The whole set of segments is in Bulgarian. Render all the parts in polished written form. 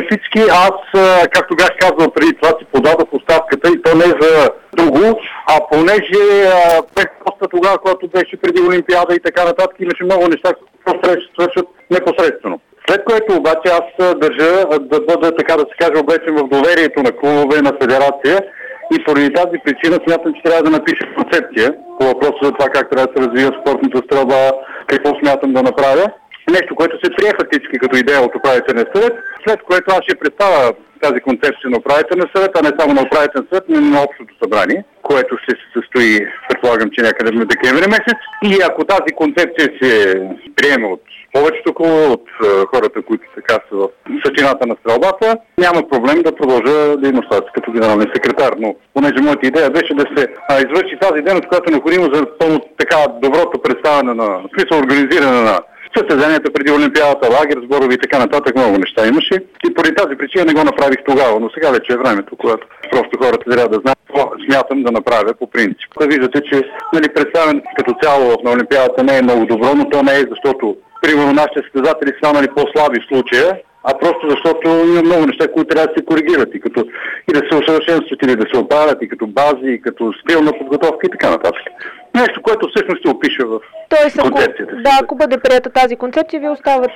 Лефицки, аз, както бях казал преди това, си подадох оставката и то не за друго, а понеже бях просто тогава, когато беше преди Олимпиада и така нататък, имаше много неща, които трябваше да свършат непосредствено. След което обаче аз държа да бъда, така да се каже, облечен в доверието на клубове, на федерация и поради тази причина смятам, че трябва да напиша концепция по въпроса за това как трябва да се развива спортната стрелба, какво смятам да направя. Нещо, което се прие фактически като идея от управителния съвет, след което аз ще представя тази концепция на управителния съвет, а не само на управителния съвет, но и на общото събрание, което ще се състои, предполагам, че някъде в декември месец. И ако тази концепция се приеме от повечето клубове, от хората, които така са в същината на стрелбата, няма проблем да продължа дейността като генерален секретар. Но понеже моята идея беше да се извърши тази дейност, която е необходимо за пълно така доброто представяне на, в смисъл организиране на състезанията преди Олимпиадата, лагер, сборови и така нататък, много неща имаше. И поради тази причина не го направих тогава, но сега вече е времето, когато просто хората трябва да знаят какво смятам да направя по принцип. Да виждате, че представянето като цяло на Олимпиадата не е много добро, но то не е защото примерно нашите състезатели станали по-слаби в случая, а просто защото има много неща, които трябва да се коригират и да се усъвършенстват или да се оправят и като бази, и като стилна подготовка и така нататък. Нещо, което всъщност ще опиша в концепцията. Ако бъде приета тази концепция, вие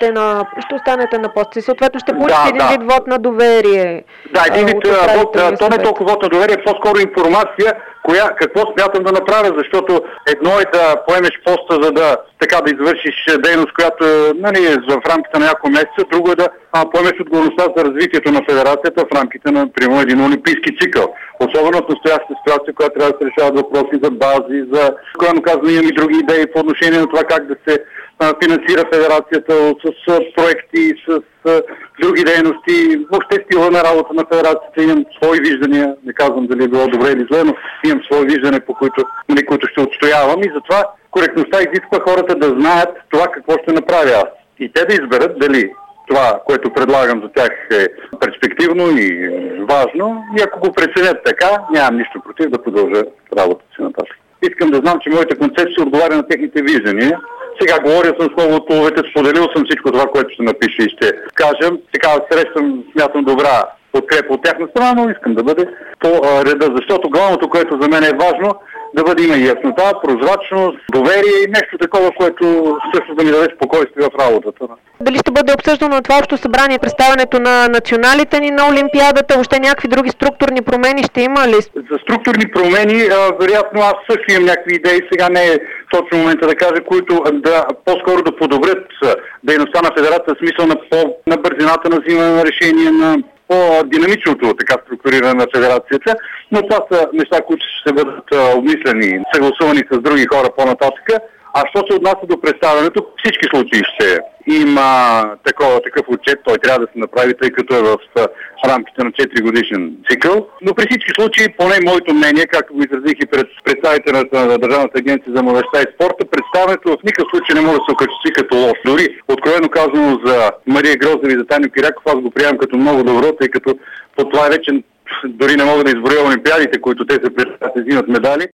ще останете на пост и съответно ще получите един вид вод на доверие. Да, един вид вод, то не е толкова вод на доверие, по-скоро информация, какво смятам да направя, защото едно е да поемеш поста, за да извършиш дейност, която е в рамките на няколко месеца, друго е да поемеш отговорността за развитието на федерацията в рамките на, примерно, един олимпийски цикъл. Особено в настоящата ситуация, която трябва да се решават въпроси за бази, когато казвам, имам и други идеи по отношение на това как да се финансира федерацията с проекти, с други дейности. Въобще стила на работа на федерацията имам свои виждания, не казвам дали е било добре или зле, но имам свои виждания, по които ще отстоявам и затова коректността изисква хората да знаят това какво ще направя аз. И те да изберат дали това, което предлагам за тях е перспективно и важно и ако го преценят така, нямам нищо против да продължа работата си нататък. Искам да знам, че моята концепция отговаря на техните виждания. Сега говоря с много от клубовете, споделил съм всичко това, което ще напиша и ще кажем. Сега смятам добра подкрепа от тяхна страна, но искам да бъде по реда, защото главното, което за мен е важно, да бъде има и яснота, прозрачност, доверие и нещо такова, което също да ми даде спокойствие в работата. Дали ще бъде обсъждано на това общо събрание представянето на националите ни на Олимпиадата, въобще някакви други структурни промени ще има ли? За структурни промени, вероятно аз също имам някакви идеи, сега не е точно момента да кажа, които по-скоро да подобрят дейността на федерацията, в смисъл на бързината на взимане на решение, на по-динамичното структуриране на федерацията, но това са неща, които ще бъдат обмислени, съгласувани с други хора по-нататък. А що се отнася до представянето, в всички случаи ще има такъв отчет, той трябва да се направи, тъй като е в рамките на 4 годишен цикъл. Но при всички случаи, поне моето мнение, както го изразих и пред представителята на Държавната агенция за младежта и спорта, представянето в никакъв случай не може да се окачестви като лошо. Дори, откровено казано за Мария Грозева и за Таню Киряков, аз го приемам като много добро, тъй като по това вече дори не мога да изброя олимпиадите, които те се представят да взимат медали.